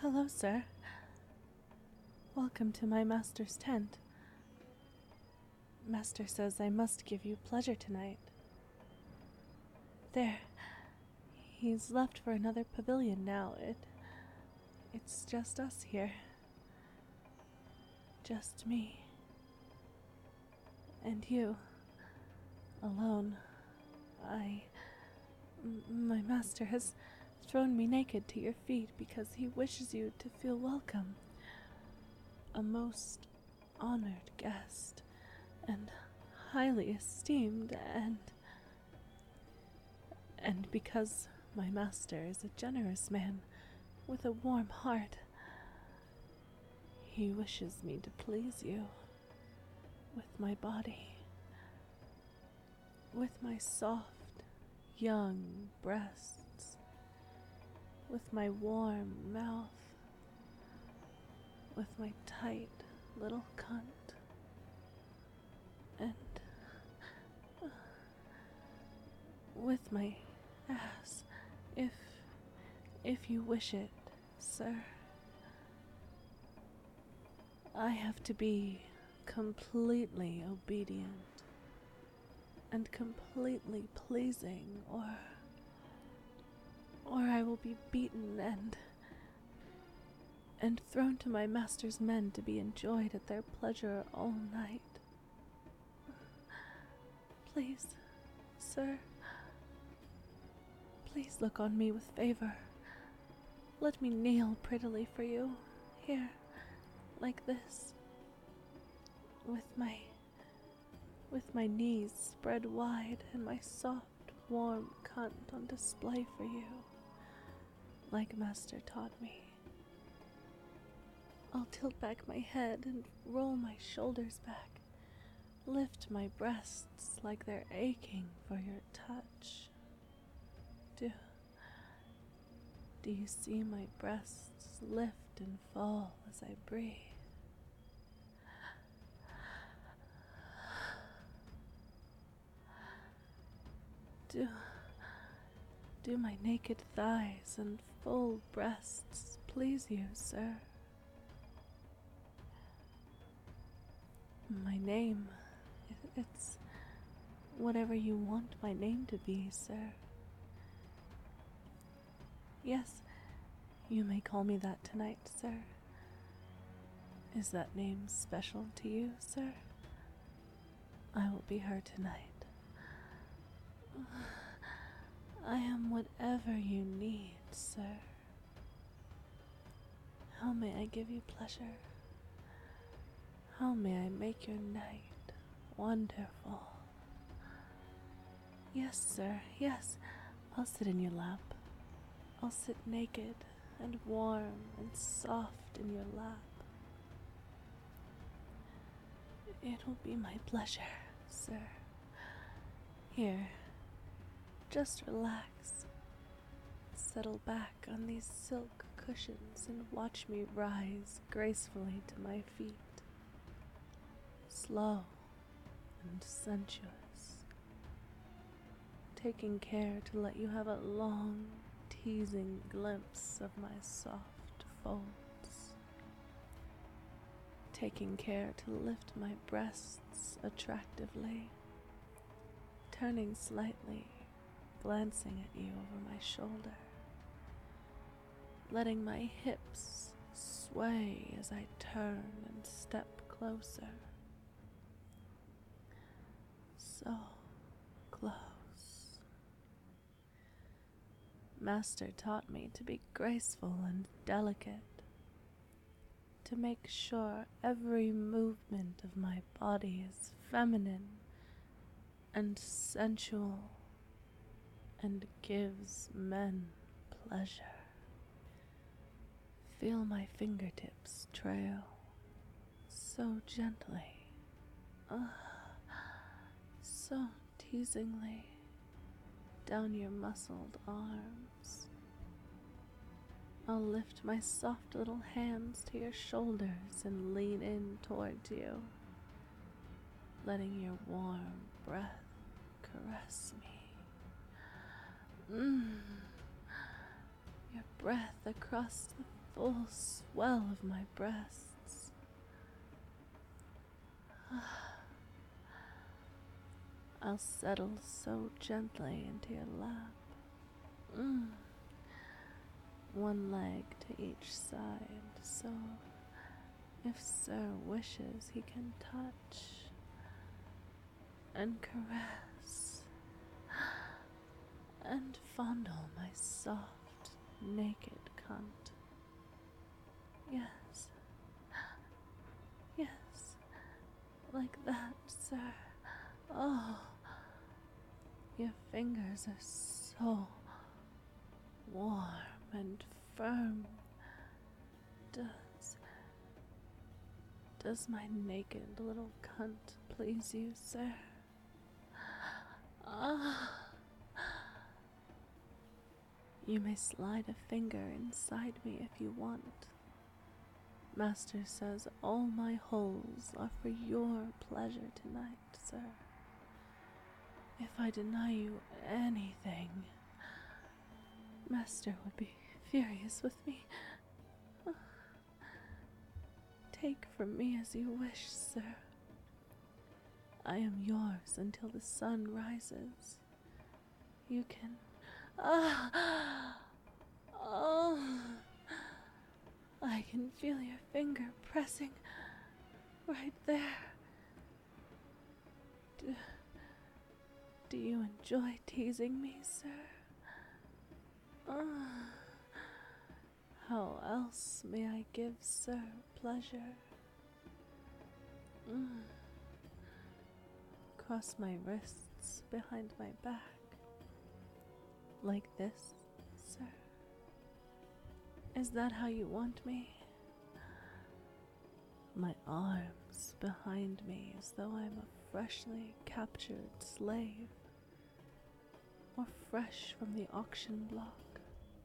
Hello, sir. Welcome to my master's tent. Master says I must give you pleasure tonight. There. He's left for another pavilion now. It's just us here. Just me. And you. Alone. My master has thrown me naked to your feet because he wishes you to feel welcome. A most honored guest, and highly esteemed, and because my master is a generous man with a warm heart, he wishes me to please you with my body, with my soft, young breasts, with my warm mouth, with my tight little cunt, and with my ass, if you wish it, sir. I have to be completely obedient and completely pleasing, or I will be beaten and thrown to my master's men to be enjoyed at their pleasure all night. Please, sir, please look on me with favor. Let me kneel prettily for you, here, like this, with my knees spread wide and my soft, warm cunt on display for you, like Master taught me. I'll tilt back my head and roll my shoulders back, lift my breasts like they're aching for your touch. Do you see my breasts lift and fall as I breathe? Do my naked thighs and full breasts please you, sir? My name, it's whatever you want my name to be, sir. Yes, you may call me that tonight, sir. Is that name special to you, sir? I will be her tonight. I am whatever you need, sir. How may I give you pleasure? How may I make your night wonderful? Yes, sir, yes. I'll sit in your lap. I'll sit naked and warm and soft in your lap. It'll be my pleasure, sir. Here, just relax. Settle back on these silk cushions and watch me rise gracefully to my feet. Slow and sensuous, taking care to let you have a long, teasing glimpse of my soft folds, taking care to lift my breasts attractively, turning slightly, glancing at you over my shoulder, letting my hips sway as I turn and step closer. So close. Master taught me to be graceful and delicate, to make sure every movement of my body is feminine and sensual and gives men pleasure. Feel my fingertips trail so gently, so teasingly down your muscled arms. I'll lift my soft little hands to your shoulders and lean in towards you, letting your warm breath caress me. Your breath across the full swell of my breasts. I'll settle so gently into your lap. One leg to each side, so if Sir wishes, he can touch and caress and fondle my soft, naked cunt. Yes, yes, like that, sir. Oh, your fingers are so warm and firm. Does my naked little cunt please you, sir? Ah. You may slide a finger inside me if you want. Master says all my holes are for your pleasure tonight, sir. If I deny you anything, Master would be furious with me. Take from me as you wish, sir. I am yours until the sun rises. You can... Oh, I can feel your finger pressing right there. Do you enjoy teasing me, sir? How else may I give Sir pleasure? Cross my wrists behind my back. Like this, sir? Is that how you want me? My arms behind me as though I'm a freshly captured slave, or fresh from the auction block,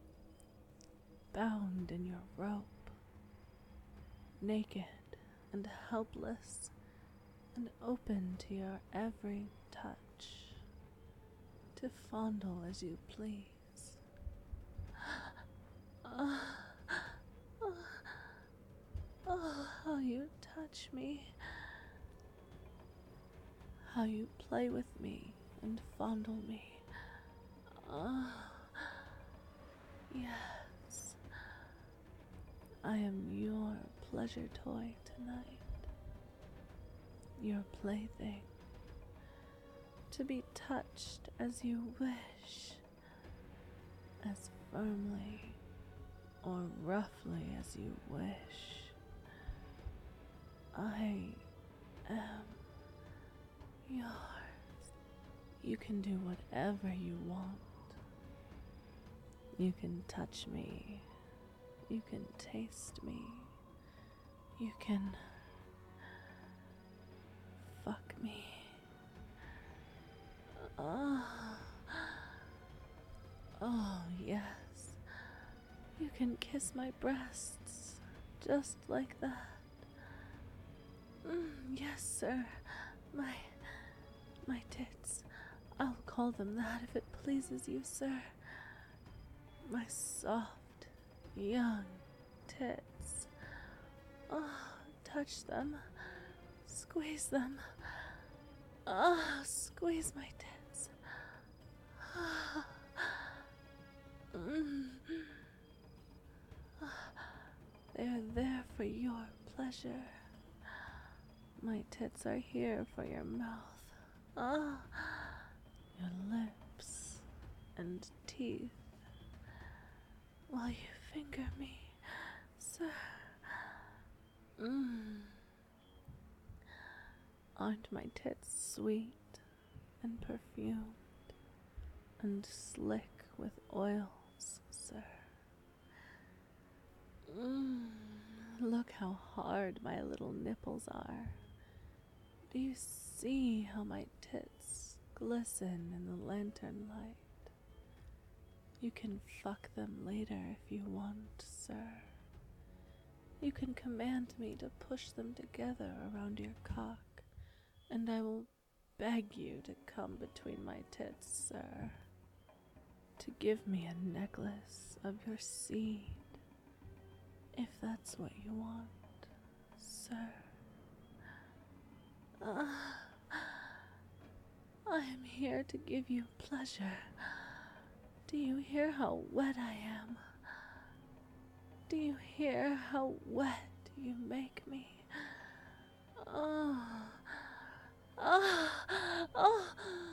bound in your rope, naked and helpless and open to your every touch, to fondle as you please. Oh, how you touch me, how you play with me and fondle me. Yes, I am your pleasure toy tonight, your plaything, to be touched as you wish, as firmly or roughly as you wish. I am yours. You can do whatever you want. You can touch me. You can taste me. You can fuck me. Oh, yes. You can kiss my breasts just like that. Yes, sir. My tits. I'll call them that if it pleases you, sir. My soft, young tits. Oh, touch them. Squeeze them. Squeeze my tits. They are there for your pleasure. My tits are here for your mouth. Your lips and teeth. While you finger me, sir. Aren't my tits sweet and perfumed and slick with oils, sir? Look how hard my little nipples are. Do you see how my tits glisten in the lantern light? You can fuck them later if you want, sir. You can command me to push them together around your cock, and I will beg you to come between my tits, sir, to give me a necklace of your seed, if that's what you want, sir. Uh, I am here to give you pleasure. Do you hear how wet I am? Do you hear how wet you make me? Oh, oh, oh,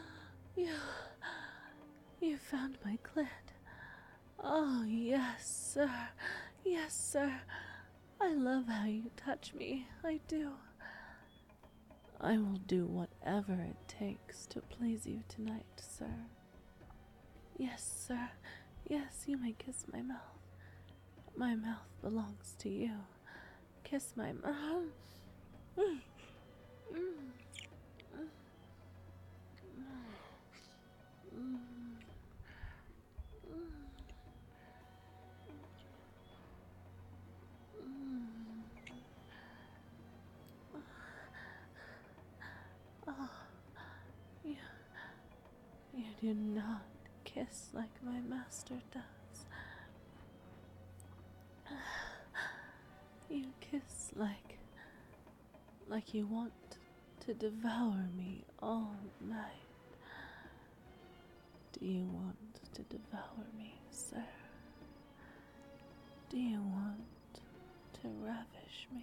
you found my clit. Oh, yes, sir. Yes, sir. I love how you touch me. I do. I will do whatever it takes to please you tonight, sir. Yes, sir. Yes, you may kiss my mouth. My mouth belongs to you. Kiss my mouth. Oh, you do not kiss like my master does. You kiss like you want to devour me all night. Do you want to devour me, sir? Do you want to ravish me?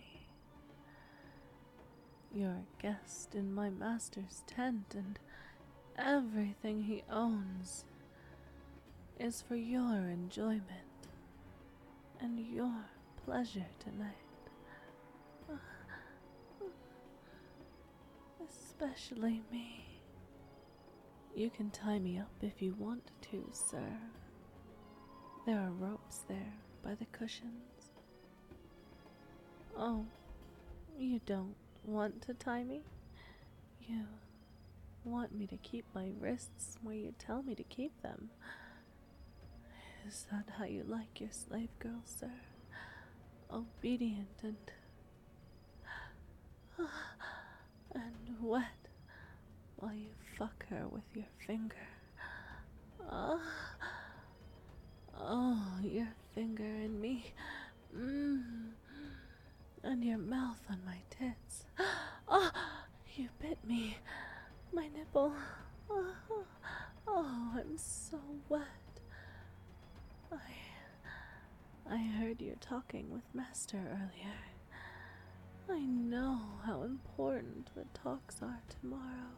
You're a guest in my master's tent, and everything he owns is for your enjoyment and your pleasure tonight. Especially me. You can tie me up if you want to, sir. There are ropes there by the cushions. Oh, you don't want to tie me? You want me to keep my wrists where you tell me to keep them? Is that how you like your slave girl, sir? Obedient and wet while you fuck her with your finger. Oh, your finger in me. And your mouth on my tits. Oh, you bit me. My nipple. Oh, I'm so wet. I heard you talking with Master earlier. I know how important the talks are tomorrow.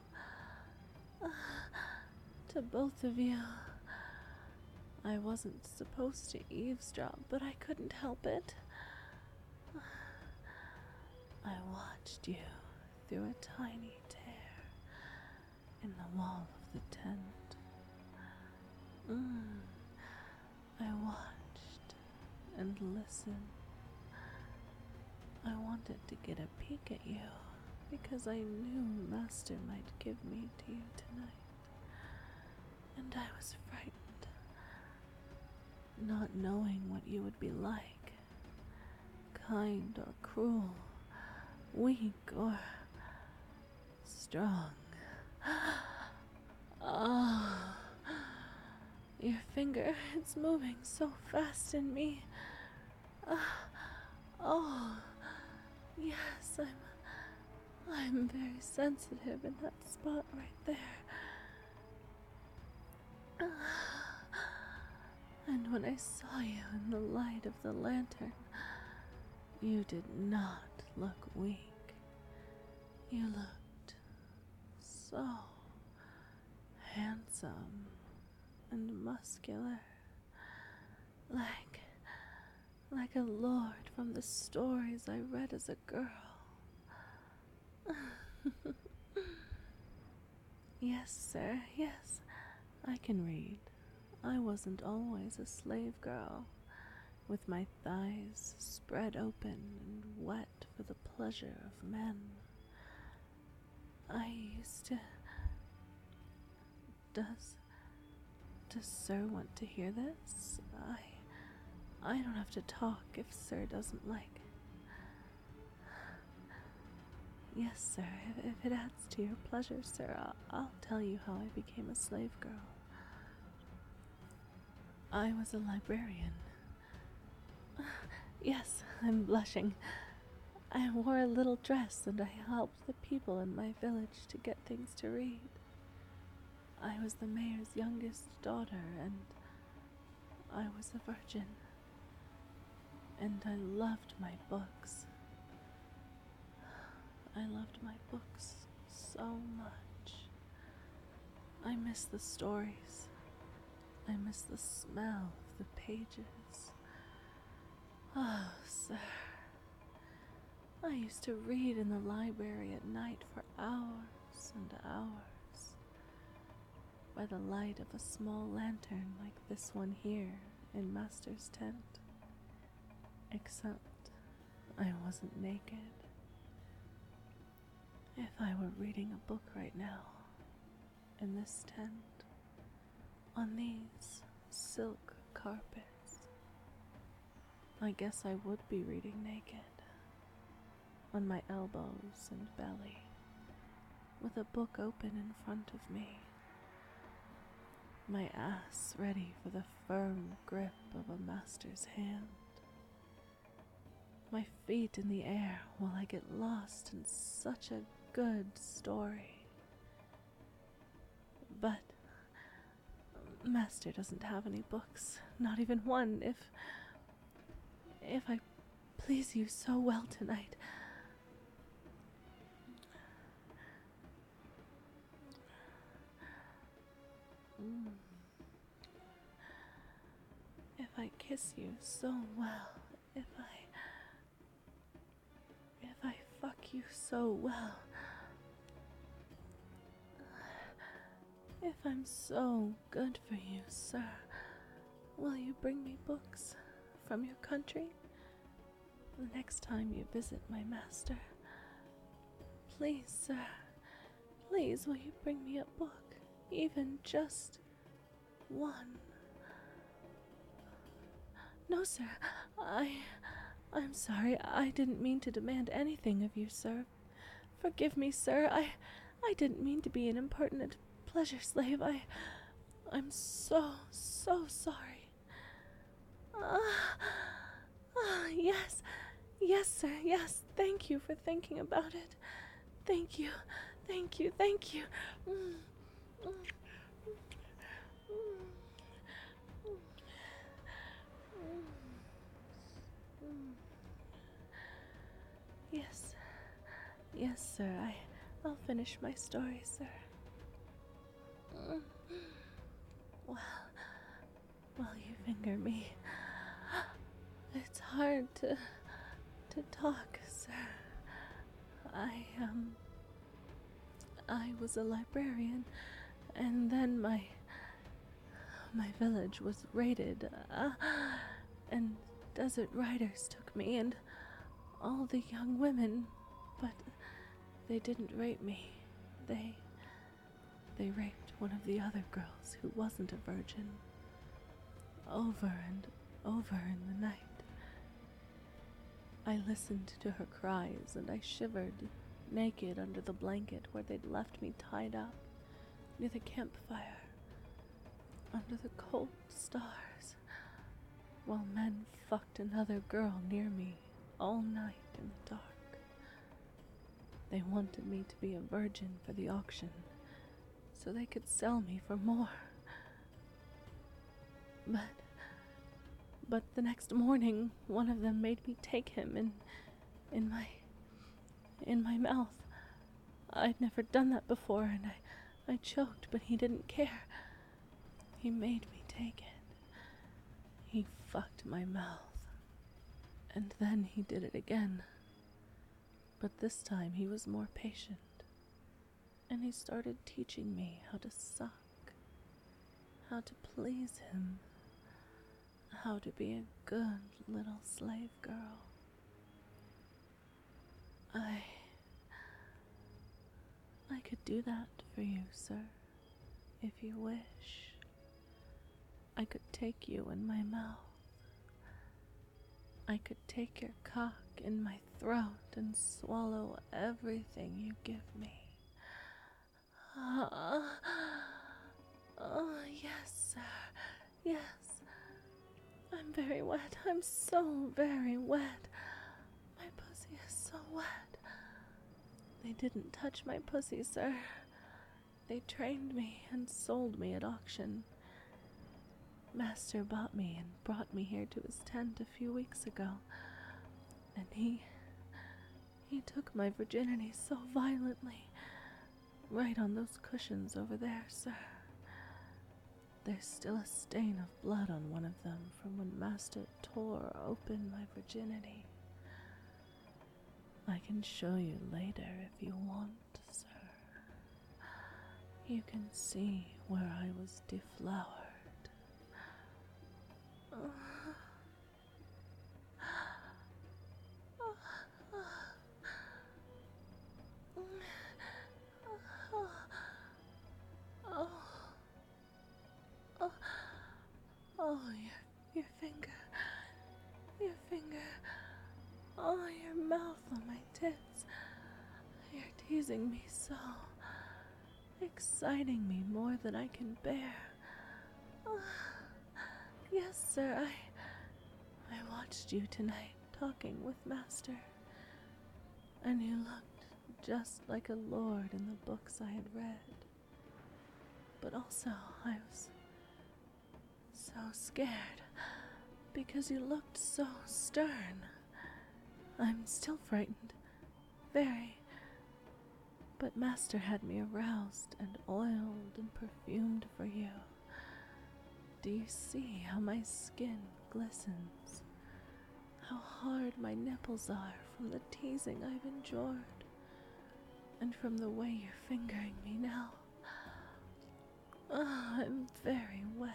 To both of you. I wasn't supposed to eavesdrop, but I couldn't help it. I watched you through a tiny tear in the wall of the tent. I watched and listened. I wanted to get a peek at you because I knew Master might give me to you tonight. And I was frightened, not knowing what you would be like, kind or cruel, weak or strong. Oh, your finger, it's moving so fast in me. Oh, yes, I'm very sensitive in that spot right there. And when I saw you in the light of the lantern, you did not look weak. You looked so handsome and muscular, like a lord from the stories I read as a girl. Yes, sir, yes, I can read. I wasn't always a slave girl, with my thighs spread open and wet for the pleasure of men. I used to... Does Sir want to hear this? I don't have to talk if Sir doesn't like. Yes, sir, if it adds to your pleasure, sir, I'll tell you how I became a slave girl. I was a librarian. Yes, I'm blushing. I wore a little dress and I helped the people in my village to get things to read. I was the mayor's youngest daughter, and I was a virgin. And I loved my books. I loved my books so much. I miss the stories. I miss the smell of the pages. Oh, sir. I used to read in the library at night for hours and hours, by the light of a small lantern like this one here in Master's tent. Except I wasn't naked. If I were reading a book right now, in this tent, on these silk carpets, I guess I would be reading naked, on my elbows and belly, with a book open in front of me, my ass ready for the firm grip of a master's hand, my feet in the air while I get lost in such a good story. But Master doesn't have any books, not even one. If I please you so well tonight, if I kiss you so well, if I fuck you so well, if I'm so good for you, sir, will you bring me books from your country the next time you visit my master? Please, sir, please, will you bring me a book, even just one? No, sir, I'm sorry, I didn't mean to demand anything of you, sir. Forgive me, sir, I didn't mean to be an impertinent pleasure slave. I'm so sorry. Yes, yes, sir, yes, thank you for thinking about it. Thank you, thank you, thank you. Yes, yes, sir, I'll finish my story, sir. While you finger me, it's hard to talk, sir. I was a librarian, and then my village was raided, and desert riders took me and all the young women, but they didn't rape me. They raped one of the other girls who wasn't a virgin, over and over in the night. I listened to her cries and I shivered, naked under the blanket where they'd left me tied up near the campfire, under the cold stars, while men fucked another girl near me all night in the dark. They wanted me to be a virgin for the auction, so they could sell me for more. But the next morning, one of them made me take him in my mouth. I'd never done that before, and I choked, but he didn't care. He made me take it. He fucked my mouth, and then he did it again. But this time he was more patient, and he started teaching me how to suck, how to please him, how to be a good little slave girl. I could do that for you, sir, if you wish. I could take you in my mouth. I could take your cock in my throat and swallow everything you give me. Oh, yes, sir, yes. I'm very wet. I'm so very wet. My pussy is so wet. They didn't touch my pussy, sir. They trained me and sold me at auction. Master bought me and brought me here to his tent a few weeks ago, and he took my virginity so violently, right on those cushions over there, sir. There's still a stain of blood on one of them from when Master tore open my virginity. I can show you later if you want, sir. You can see where I was deflowered. Oh, your finger. Your finger. Oh, your mouth on my tits. You're teasing me so. Exciting me more than I can bear. Yes, sir, I watched you tonight talking with Master. And you looked just like a lord in the books I had read. But also, I was so scared because you looked so stern. I'm still frightened. Very. But Master had me aroused and oiled and perfumed for you. Do you see how my skin glistens? How hard my nipples are from the teasing I've endured? And from the way you're fingering me now. I'm very wet.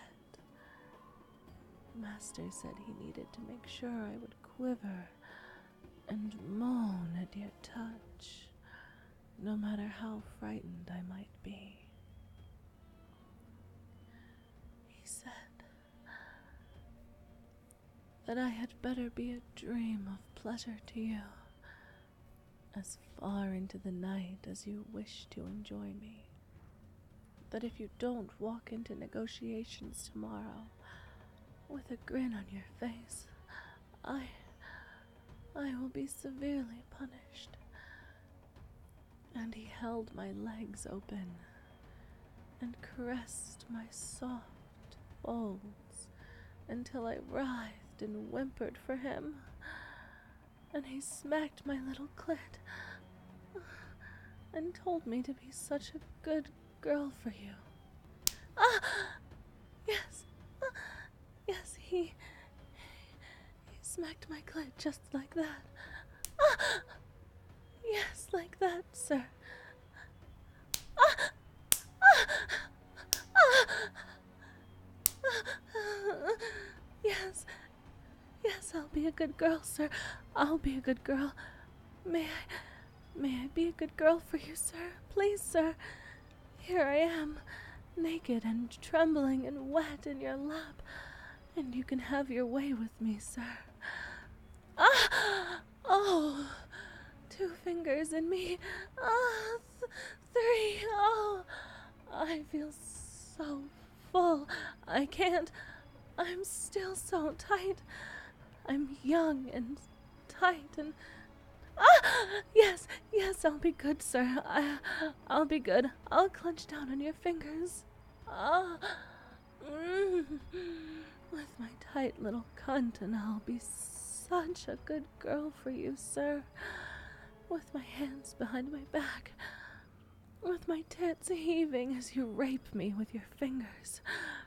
Master said he needed to make sure I would quiver and moan at your touch, no matter how frightened I might be. He said that I had better be a dream of pleasure to you, as far into the night as you wish to enjoy me. That if you don't walk into negotiations tomorrow with a grin on your face, I will be severely punished. And he held my legs open and caressed my soft folds until I writhed and whimpered for him. And he smacked my little clit and told me to be such a good girl for you. Yes, yes, he smacked my clit just like that. Yes, like that, sir. Yes, yes, I'll be a good girl, sir. I'll be a good girl. May I be a good girl for you, sir? Please, sir. Here I am, naked and trembling and wet in your lap, and you can have your way with me, sir. Oh, 2 fingers in me. 3. Oh, I feel so full. I can't. I'm still so tight. I'm young and tight and... Yes, yes, I'll be good, sir. I'll be good. I'll clench down on your fingers. With my tight little cunt, and I'll be such a good girl for you, sir. With my hands behind my back. With my tits heaving as you rape me with your fingers.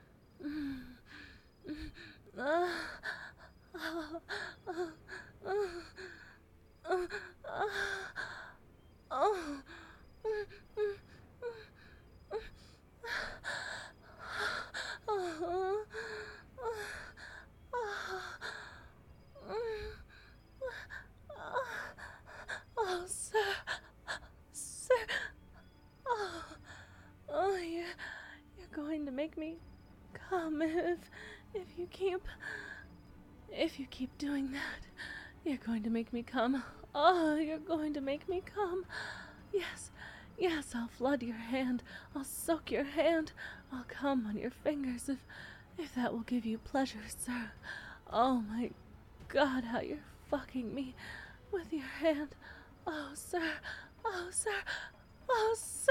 Oh, sir. Sir. Oh, you're going to make me come if you keep doing that. You're going to make me come. Oh, you're going to make me come. Yes, yes, I'll flood your hand. I'll soak your hand. I'll come on your fingers if that will give you pleasure, sir. Oh my god, how you're fucking me with your hand. Oh, sir. Oh, sir. Oh, sir.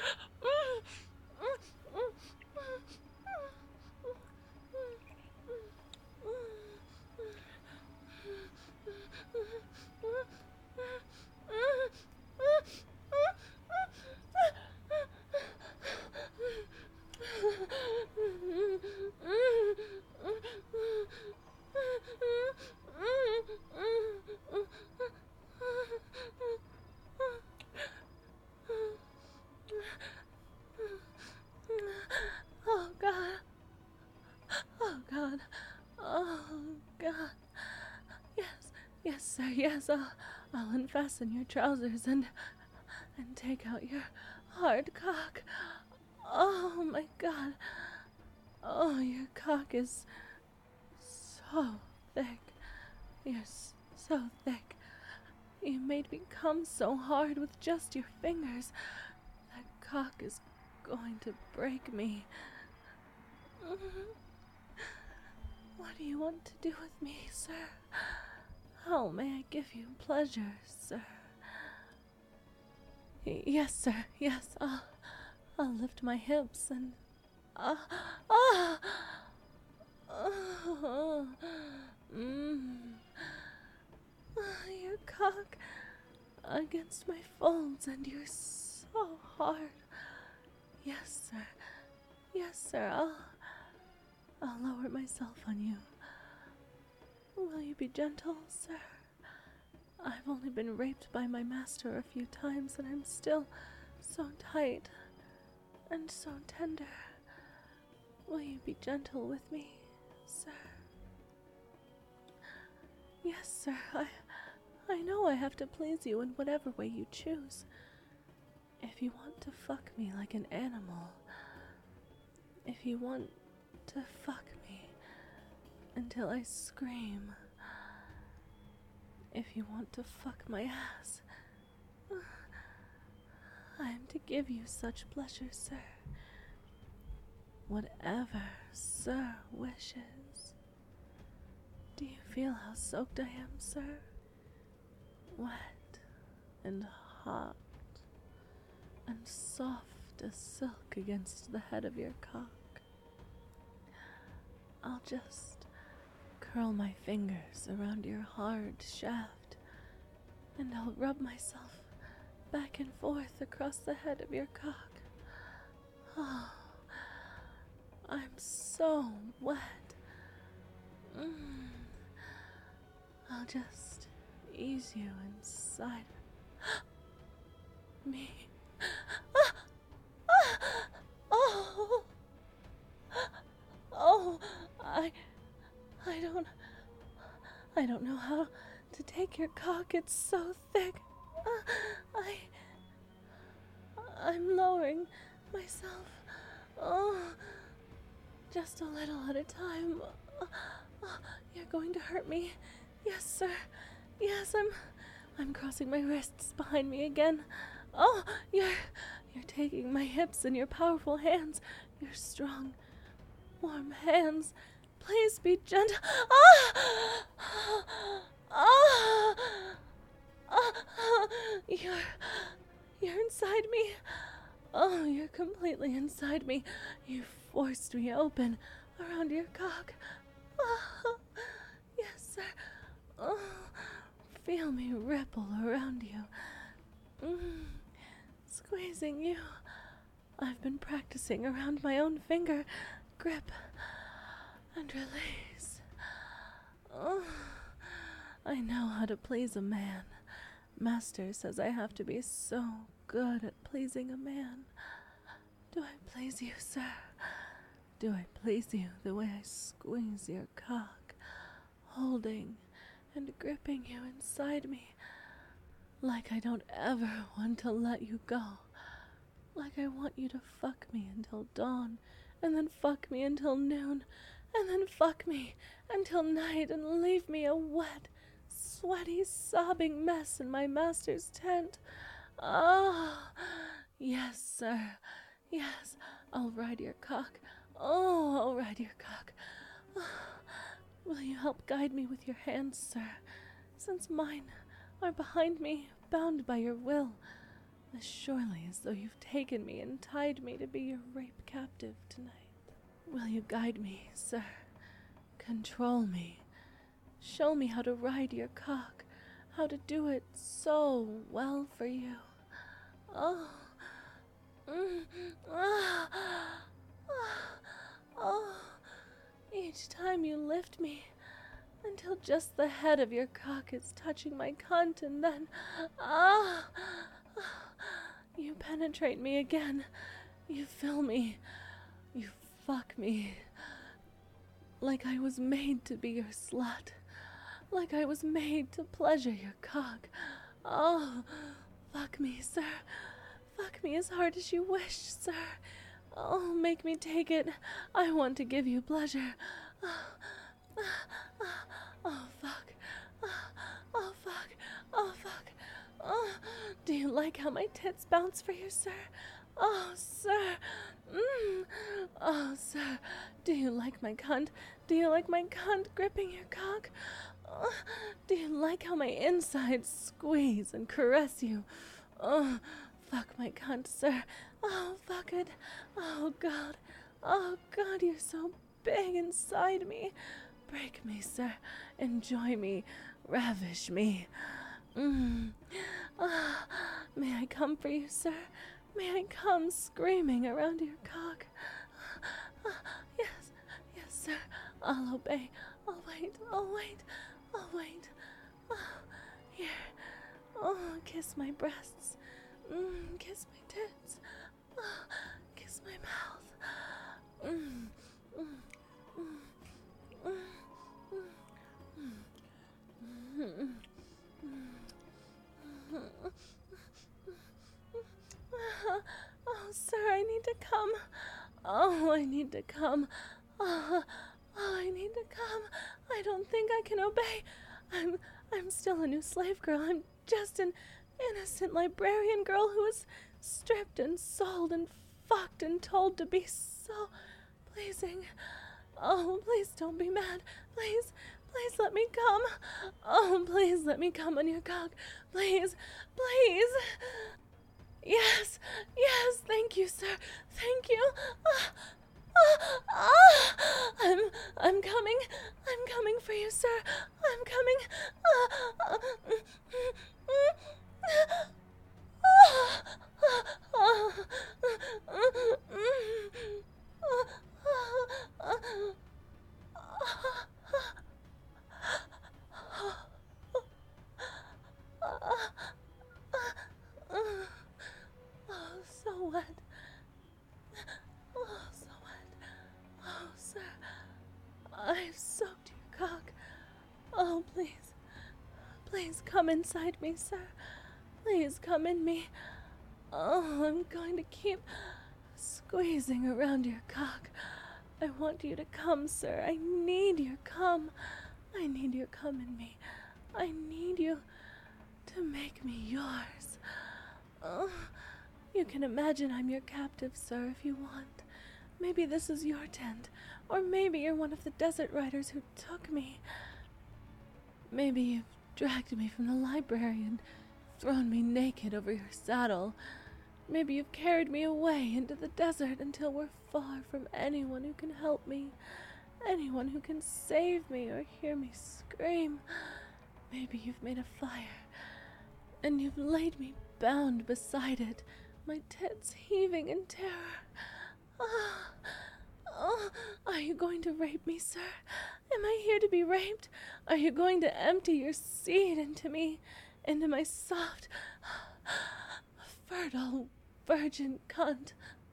Oh god. Oh god. Oh god. Yes, yes, sir, yes, I'll unfasten your trousers and take out your hard cock. Oh my god. Oh, your cock is so thick. You're so thick. You made me come so hard with just your fingers. That cock is going to break me. What do you want to do with me, sir? How may I give you pleasure, sir? Yes, sir, yes, I'll lift my hips and... Your cock against my folds, and you're so hard. Yes, sir. Yes, sir. I'll lower myself on you. Will you be gentle, sir? I've only been raped by my master a few times, and I'm still so tight and so tender. Will you be gentle with me, sir? Yes, sir. I know I have to please you in whatever way you choose. If you want to fuck me like an animal, if you want to fuck me until I scream, if you want to fuck my ass, I am to give you such pleasure, sir. Whatever sir wishes. Do you feel how soaked I am, sir? Wet and hot and soft as silk against the head of your cock. I'll just curl my fingers around your hard shaft, and I'll rub myself back and forth across the head of your cock. Oh, I'm so wet. I'll just ease you inside me. Oh, oh, I don't know how to take your cock. It's so thick. I'm lowering myself. Oh, just a little at a time. You're going to hurt me. Yes, sir. Yes, I'm crossing my wrists behind me again. Oh, you're taking my hips in your powerful hands. Your strong, warm hands. Please be gentle. You're inside me. Oh, you're completely inside me. You forced me open around your cock. Yes, sir. Oh, feel me ripple around you. Squeezing you. I've been practicing around my own finger grip and release. Oh, I know how to please a man. Master says I have to be so good at pleasing a man. Do I please you, sir? Do I please you the way I squeeze your cock, holding and gripping you inside me, like I don't ever want to let you go, like I want you to fuck me until dawn, and then fuck me until noon, and then fuck me until night, and leave me a wet, sweaty, sobbing mess in my master's tent? Ah, yes, sir. Yes, I'll ride your cock. Oh, I'll ride your cock. Will you help guide me with your hands, sir, since mine are behind me, bound by your will, as surely as though you've taken me and tied me to be your rape captive tonight? Will you guide me, sir? Control me. Show me how to ride your cock, how to do it so well for you. Oh, oh, each time you lift me until just the head of your cock is touching my cunt, and then, you penetrate me again. You fill me. You fuck me. Like I was made to be your slut. Like I was made to pleasure your cock. Oh, fuck me, sir. Fuck me as hard as you wish, sir. Oh, make me take it. I want to give you pleasure. Oh, fuck. Oh, fuck. Oh, fuck. Oh, do you like how my tits bounce for you, sir? Oh, sir. Oh, sir. Do you like my cunt? Do you like my cunt gripping your cock? Oh, do you like how my insides squeeze and caress you? Oh, fuck my cunt, sir. Oh, fuck it. Oh, God. Oh, God, you're so big inside me. Break me, sir. Enjoy me. Ravish me. May I come for you, sir? May I come screaming around your cock? Yes, yes, sir. I'll obey. I'll wait. I'll wait. I'll wait. Here. Oh, kiss my breasts. Kiss my tits. Kiss my mouth. Oh, sir, I need to come. Oh, I need to come. Oh, I need to come. I don't think I can obey. I'm still a new slave girl. I'm just an innocent librarian girl who was stripped and sold and fucked and told to be so pleasing. Oh, please don't be mad. Please, please let me come. Oh, please let me come on your cock. Please, please. Yes, yes, thank you, sir. Thank you. I'm coming. I'm coming for you, sir. I'm coming. Oh, so wet. Oh, so wet. Oh, sir. I've soaked your cock. Oh, please. Please come inside me, sir. Please come in me. Oh, I'm going to keep squeezing around your cock. I want you to come, sir. I need your cum. I need your cum in me. I need you to make me yours. Oh, you can imagine I'm your captive, sir, if you want. Maybe this is your tent, or maybe you're one of the desert riders who took me. Maybe you've dragged me from the library and thrown me naked over your saddle. Maybe you've carried me away into the desert until we're far from anyone who can help me, anyone who can save me or hear me scream. Maybe you've made a fire, and you've laid me bound beside it, my tits heaving in terror. Are you going to rape me, sir? Am I here to be raped? Are you going to empty your seed into me, into my soft, fertile, virgin cunt?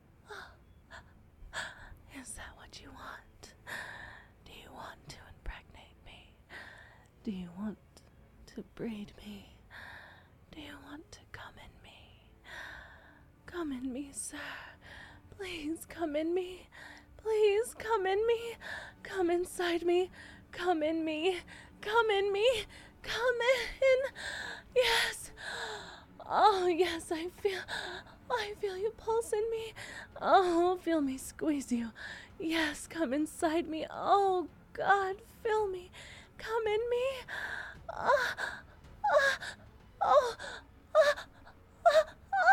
Is that what you want? Do you want to impregnate me? Do you want to breed me? Do you want to come in me? Come in me, sir. Please come in me. Please come in me. Come inside me. Come in me. Come in me. Come in. Yes. Oh, yes, I feel you pulse in me. Oh, feel me squeeze you. Yes, come inside me. Oh, God, fill me. Come in me. Ah, ah, oh, ah, ah,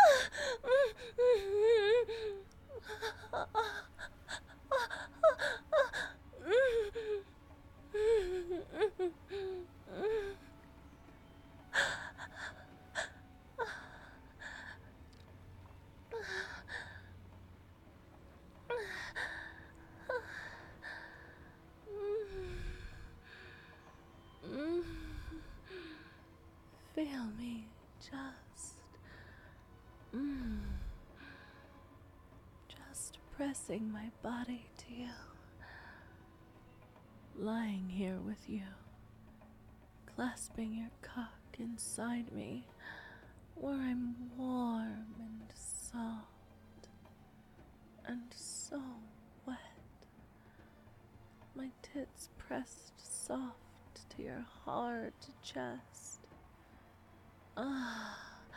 Feel me just, just pressing my body to you, lying here with you, clasping your cock inside me, where I'm warm and soft and so wet, my tits pressed soft to your hard chest. Ah,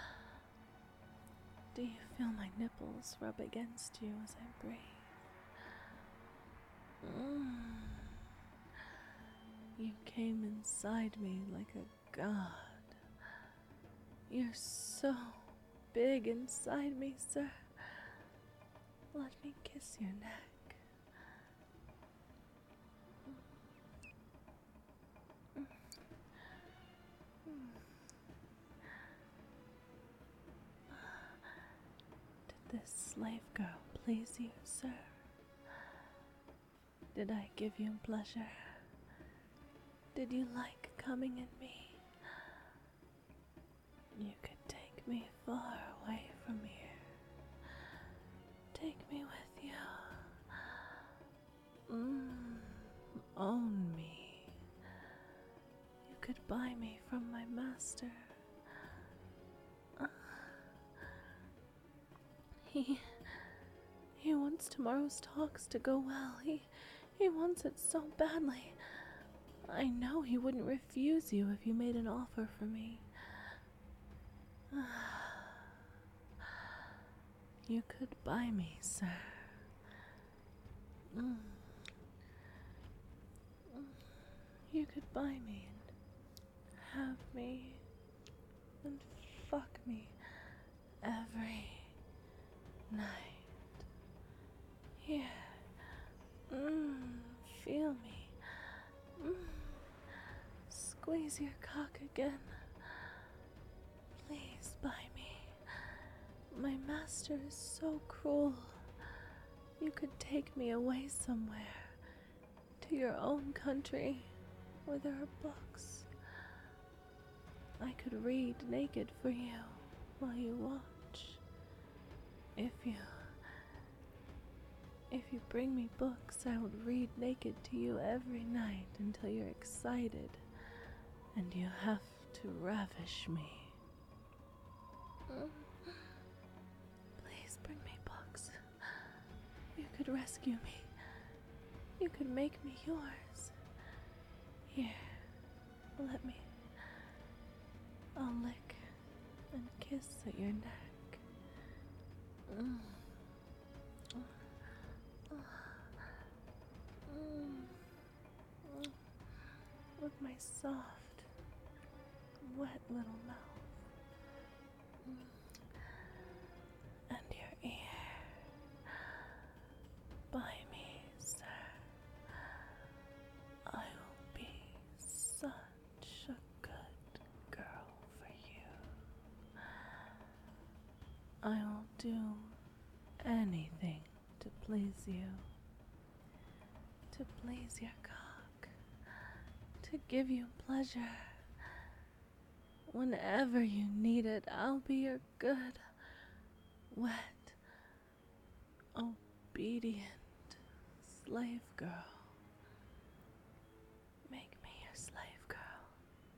do you feel my nipples rub against you as I breathe? You came inside me like a god. You're so big inside me, sir. Let me kiss your neck. Did this slave girl please you, sir? Did I give you pleasure? Did you like coming in me? You could take me far away from here. Take me with you. Own me. You could buy me from my master. He wants tomorrow's talks to go well. He wants it so badly. I know he wouldn't refuse you if you made an offer for me. You could buy me, sir. You could buy me and have me and fuck me every night. Here. Feel me. Squeeze your cock again. Please buy me. My master is so cruel. You could take me away somewhere, to your own country, where there are books. I could read naked for you while you watch. If you bring me books, I will read naked to you every night until you're excited and you have to ravish me. Please bring me books. You could rescue me. You could make me yours. Here, let me. I'll lick and kiss at your neck. With my soft, wet little mouth. And your ear. By me, sir. I will be such a good girl for you. I will do anything to please you. To please your cock. To give you pleasure. Whenever you need it, I'll be your good, wet, obedient slave girl. Make me your slave girl.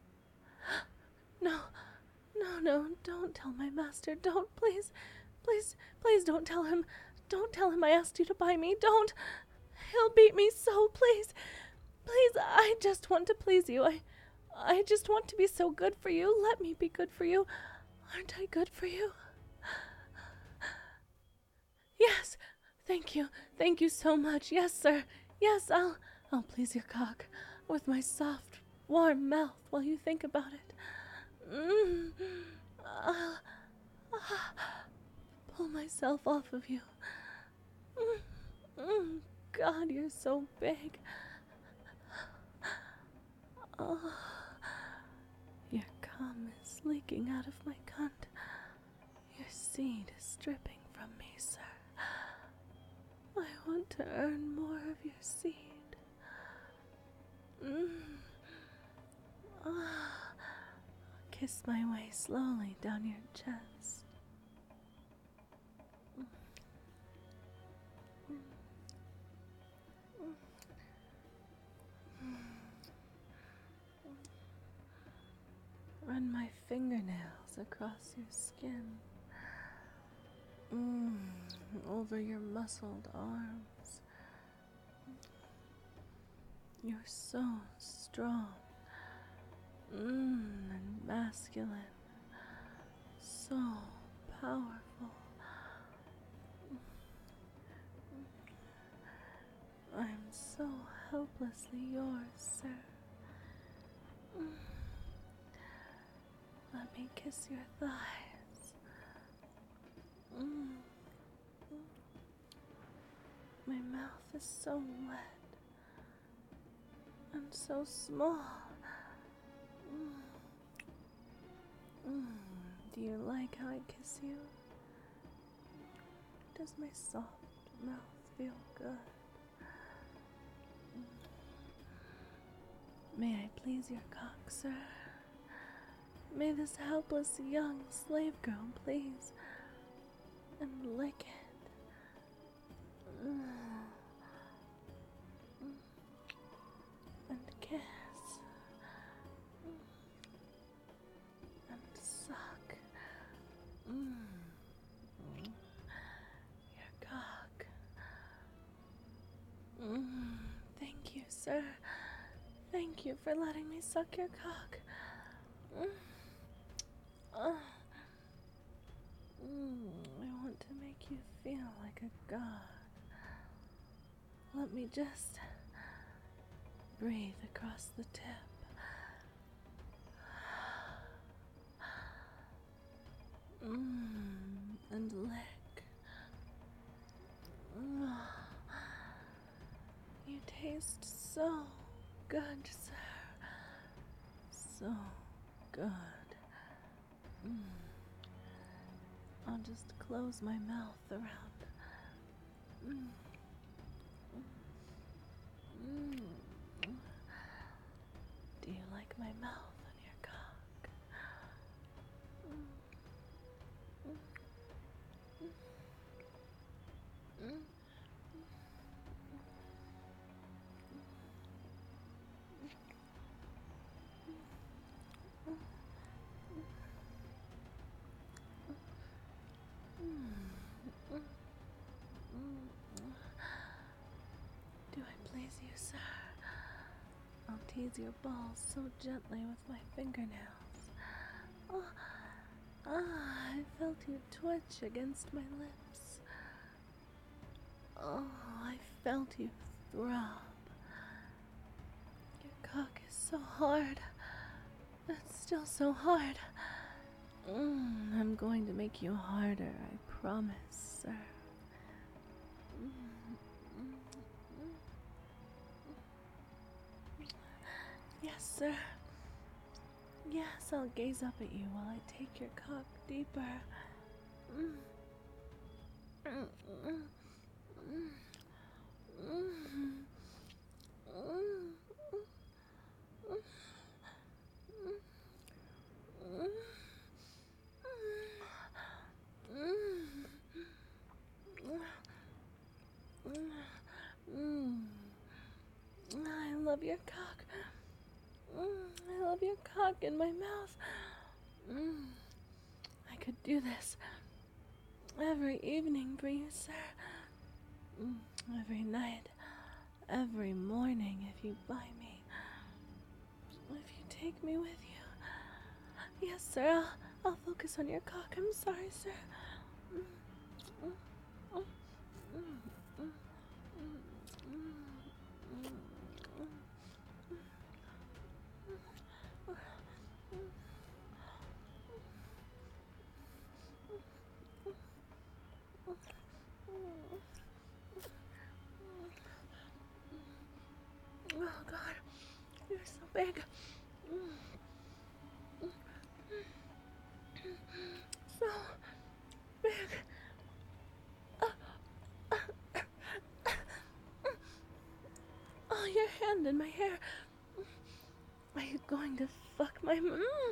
No, don't tell my master. Don't, please don't tell him. Don't tell him I asked you to buy me. Don't. He'll beat me so, please. I just want to please you. I just want to be so good for you. Let me be good for you. Aren't I good for you? Yes. Thank you. Thank you so much. Yes, sir. Yes, I'll please your cock with my soft, warm mouth while you think about it. Mm. I'll pull myself off of you. God, you're so big. Oh, your cum is leaking out of my cunt. Your seed is dripping from me, sir. I want to earn more of your seed. Kiss my way slowly down your chest. Run my fingernails across your skin. Over your muscled arms. You're so strong. And masculine. So powerful. I'm so helplessly yours, sir. Let me kiss your thighs. My mouth is so wet and so small. Do you like how I kiss you? Does my soft mouth feel good? May I please your cock, sir? May this helpless young slave girl please and lick it. And kiss. And suck. Your cock. Thank you, sir. Thank you for letting me suck your cock. I want to make you feel like a god. Let me just breathe across the tip. And lick. You taste so good, sir. So good. I'll just close my mouth around. Do you like my mouth on your cock? Do I please you, sir? I'll tease your balls so gently with my fingernails. I felt you twitch against my lips. I felt you throb. Your cock is so hard. It's still so hard. I'm going to make you harder, I promise, sir. Yes, sir. Yes, I'll gaze up at you while I take your cock deeper. I love your cock. I love your cock in my mouth. I could do this every evening for you, sir. Every night, every morning, if you buy me. If you take me with you. Yes, sir, I'll focus on your cock. I'm sorry, sir. big. So big. Oh, your hand in my hair. Are you going to fuck my...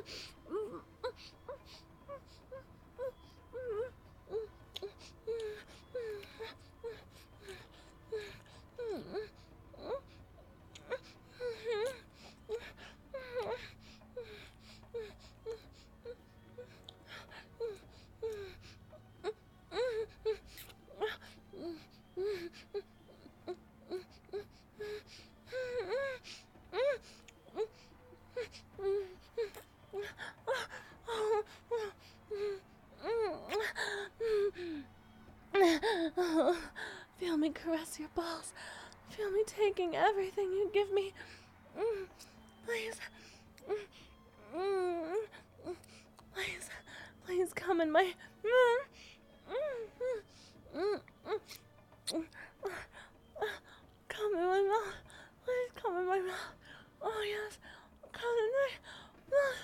Feel me caress your balls. Feel me taking everything you give me. Please. Please. Please come in my... Come in my mouth. Please come in my mouth. Oh, yes. Come in my mouth.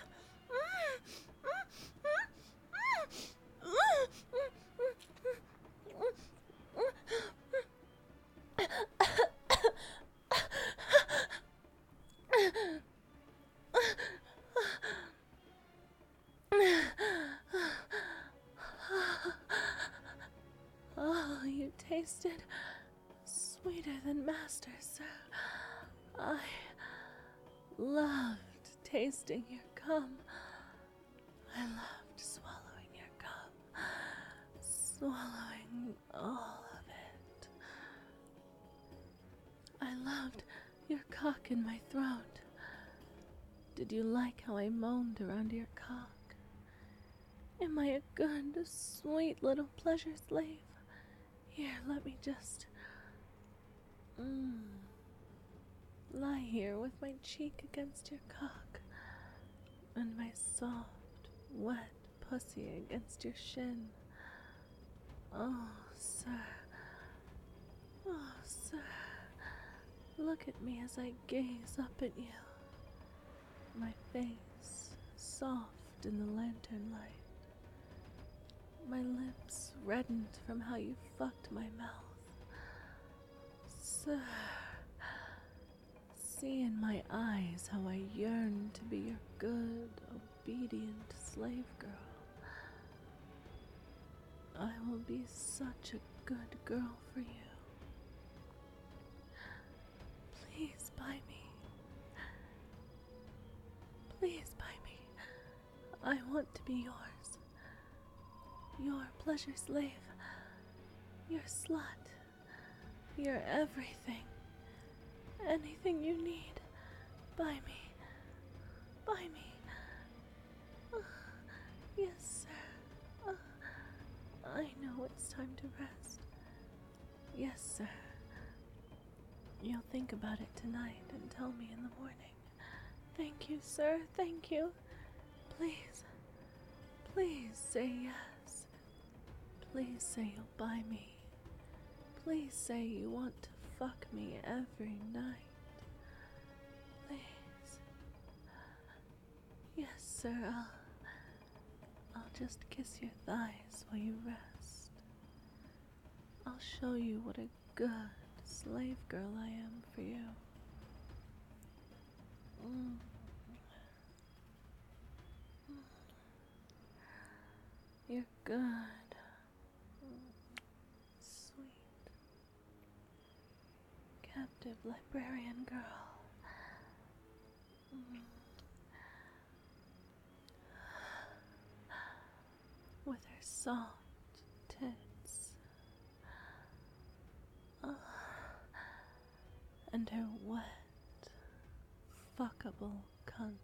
Oh, you tasted sweeter than master, sir. I loved tasting your cum. I loved swallowing your cum. Swallowing all of it. I loved your cock in my throat. Did you like how I moaned around your cock? Am I a good, sweet little pleasure slave? Here, let me just... lie here with my cheek against your cock, and my soft, wet pussy against your shin. Oh, sir. Oh, sir. Look at me as I gaze up at you. My face soft in the lantern light. My lips reddened from how you fucked my mouth. Sir, see in my eyes how I yearn to be your good, obedient slave girl. I will be such a good girl for you. Please buy me. Please buy me. I want to be yours. Your pleasure slave. Your slut. Your everything. Anything you need. Buy me. Buy me. Yes, sir. I know it's time to rest. Yes, sir. You'll think about it tonight and tell me in the morning. Thank you, sir. Thank you. Please. Please say yes. Please say you'll buy me. Please say you want to fuck me every night. Please. Yes, sir. I'll just kiss your thighs while you rest. I'll show you what a good slave girl I am for you. You're good. Sweet. Captive librarian girl. With her soft tits. And her wet, fuckable cunt.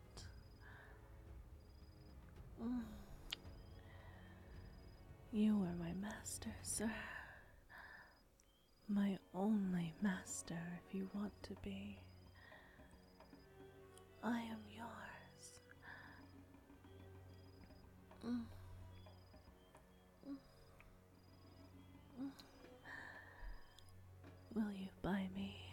You are my master, sir. My only master, if you want to be. I am yours. Will you buy me?